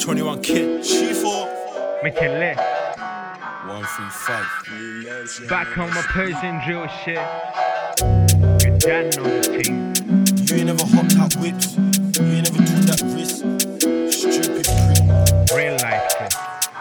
21 kid. She-4 Mikele. 135. Back on my Persian drill shit. Your dad knows the team. You ain't never hopped out whips. You ain't never took that risk. Stupid prick. Real life shit.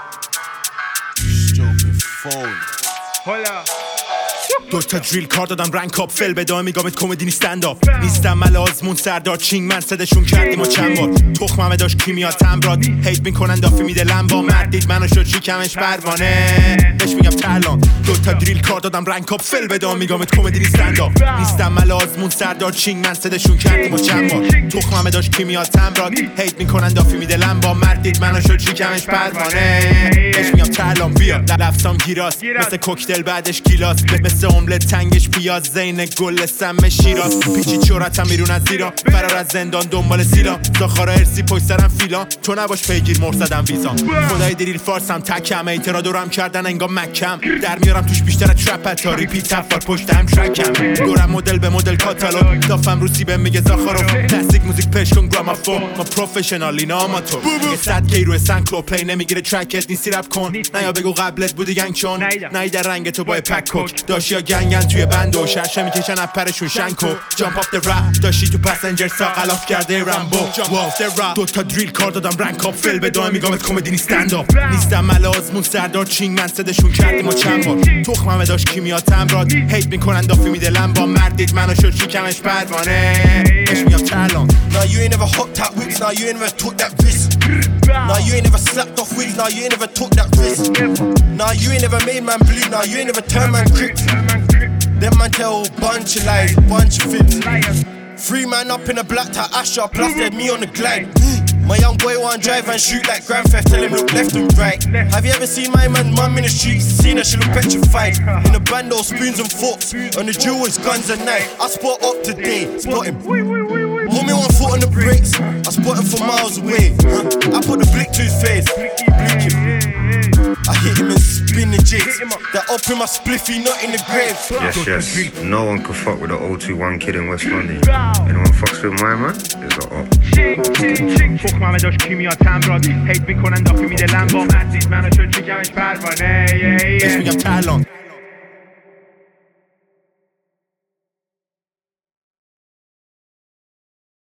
Stupid phone. Hola. دوتا دریل کار دادم رنگ کاپ فل بدای میگامت کمدی نیست استنداپ نیستم مل آزمون سردار چینگ من صدشون کردیم و چند بار تخممه داشت کیمیا تمراد هیت میکنن دافی میده لمبا مردید منو شد شکمش پروانه بهش میگم ترلان دوتا دریل کار دادم رنگ کاپ فل بدای میگامت کمدی نیست استنداپ نیستم مل آزمون سردار چینگ من صدشون کردیم و چند بار تخممه داشت کیمیا تمراد هیت میکنن دافی میده لمبا مردید منو شد شکمش پروانه بهش میگم ترلان بیا لفظام گیراست مثل کوکتل بعدش گیلاس مثل املت تنگش پیاز زین گل سم شیراز پیچی چورتم بیرون از ایران فرار از زندان دنبال سیلا زاخارا ارسی پشت سرم فیلا تو نباش پیگیر مرصدم ویزا خدای دریل فارسم تکم ایترا دورم کردن انگام مکم در میارم توش بیشتر ترپ تا ریپیت افار پشت هم ترکم دورم مدل به مدل کاتالوگ دافم روسی به میگه زاخارو کلاسیک موزیک پش کن گرامافون ما پروفشنال اینا آماتور یه 100 کی روی سنکلو پلی نمیگیره ترکت نیستی رپ کن نیا بگو قبلت بودی گنگ چون نیده رنگ تو با پک کوک داشیا گنگن توی بندو شرشه میکشن اپرشون شنکو جامپ آف د رپ داشتی تو پسنجر ساقلاف کرده رمبو واو دوتا دریل کار دادم رنگ کاپ فل بدای میگامت کمدی نیست استنداپ نیستم مل آزمون سردار چینگ من صدشون کردیم و چند بار تخممه داشت کیمیا تمراد هیت میکنن دافی میده لمبا مردید منو شد شکمش پروانه بهش میگم ترلان Nah, you ain't never hopped out whips. Nah, you ain't never took that risk. Nah, you ain't never slapped off wigs. Nah, you ain't never took that risk. Nah, you ain't never made man bleed. Nah, you ain't never turned man crick. Them man tell a bunch of lies, bunch of fibs. 3 man up in a black tie Astra, plus they're me on the glide. My young boy want drive and shoot like Grand Theft. Tell him look left and right. Have you ever seen my man mum in the streets? Seen her, she look petrified. In the band, all spoons and forks. On the drill was guns and knife. I spot up today, spot him. Hold me 1 foot on the brakes. I spot him from miles away. I put the blick to his face. Blink him. I hit him and spin the jigs. That up in my spliffy, not in the grave. Yes. No one could fuck with the 021 kid in West London. Anyone fucks with my man is a up. تخممه داشت کیمیا تمراد هیت میکنن دافی میده لمبا مردید منو شد شکمش پروانه بهش میگم ترلان